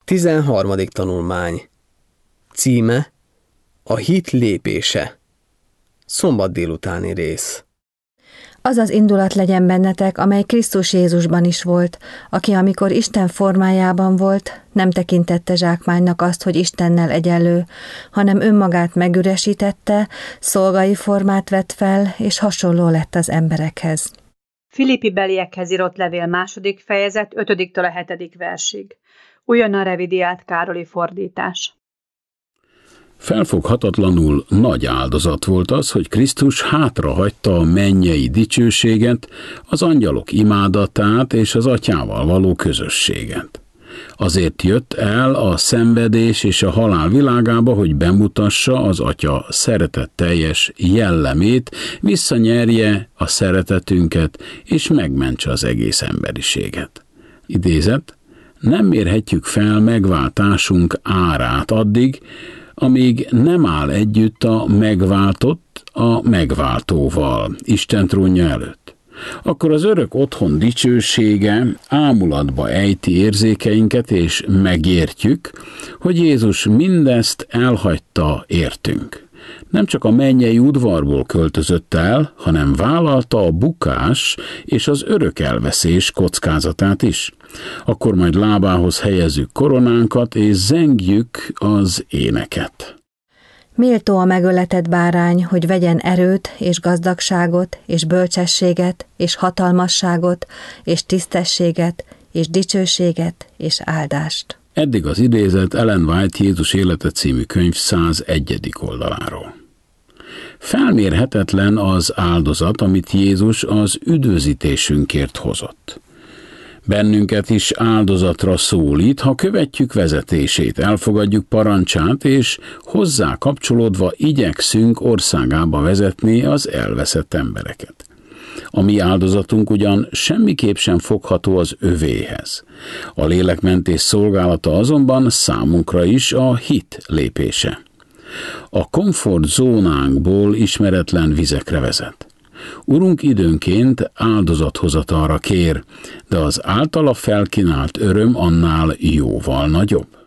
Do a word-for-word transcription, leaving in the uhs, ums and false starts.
tizenharmadik tanulmány. Címe: A hit lépése. Szombat délutáni rész. Az az indulat legyen bennetek, amely Krisztus Jézusban is volt, aki amikor Isten formájában volt, nem tekintette zsákmánynak azt, hogy Istennel egyenlő, hanem önmagát megüresítette, szolgai formát vett fel, és hasonló lett az emberekhez. Filippi beliekhez írott levél második fejezet ötödiktől a hetedik versig. Újonnan revidiált Károli fordítás. Felfoghatatlanul nagy áldozat volt az, hogy Krisztus hátrahagyta a mennyei dicsőséget, az angyalok imádatát és az atyával való közösséget. Azért jött el a szenvedés és a halál világába, hogy bemutassa az atya szeretetteljes jellemét, visszanyerje a szeretetünket és megmentse az egész emberiséget. Idézet: nem mérhetjük fel megváltásunk árát addig, amíg nem áll együtt a megváltott a megváltóval, Isten trónja előtt. Akkor az örök otthon dicsősége ámulatba ejti érzékeinket, és megértjük, hogy Jézus mindezt elhagyta értünk. Nem csak a mennyei udvarból költözött el, hanem vállalta a bukás és az örök elveszés kockázatát is. Akkor majd lábához helyezzük koronánkat, és zengjük az éneket. Méltó a megöletett bárány, hogy vegyen erőt és gazdagságot, és bölcsességet, és hatalmasságot, és tisztességet, és dicsőséget, és áldást. Eddig az idézet Ellen White Jézus élete című könyv százegyedik oldaláról. Felmérhetetlen az áldozat, amit Jézus az üdvözítésünkért hozott. Bennünket is áldozatra szólít, ha követjük vezetését, elfogadjuk parancsát, és hozzá kapcsolódva igyekszünk országába vezetni az elveszett embereket. A mi áldozatunk ugyan semmiképp sem fogható az övéhez. A lélekmentés szolgálata azonban számunkra is a hit lépése. A komfortzónánkból ismeretlen vizekre vezet. Urunk időnként áldozathozatalra kér, de az általa felkínált öröm annál jóval nagyobb.